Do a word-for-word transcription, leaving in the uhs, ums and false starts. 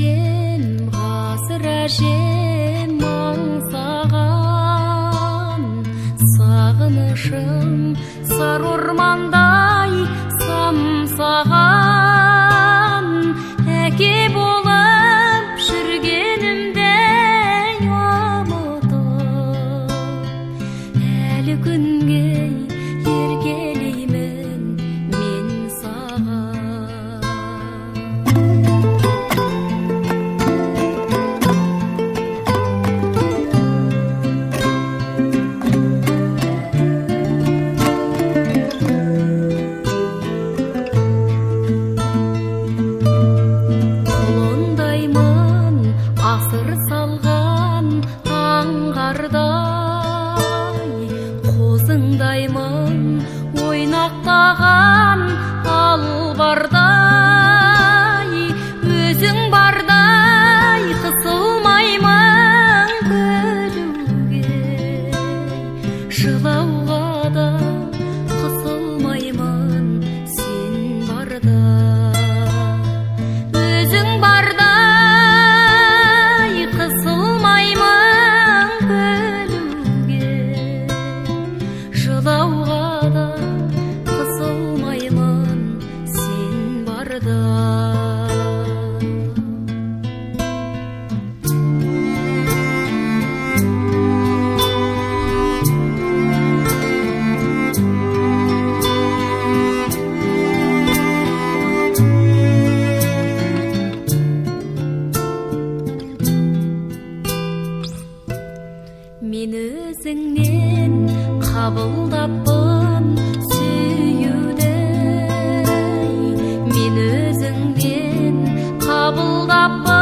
өткен ғасыр әжем аңсаған, сағынышым сары ормандай самсаған, әке болып жүргенімде ұмытып, әлі күнге еркелеймін мен саған. Құлындаймын асыр салған аңғардай, қозыңдаймын ойнақтаған албардай, өзің бардай қысылмаймын күлуге, жылауға да қысылмаймын сен барда. Өзің бардай қысылмаймын күлуге, жылауға да қысылмаймын сен барда. Мен өзіңнен қабылдаппын сүюді, мен өзіңнен қабылдаппын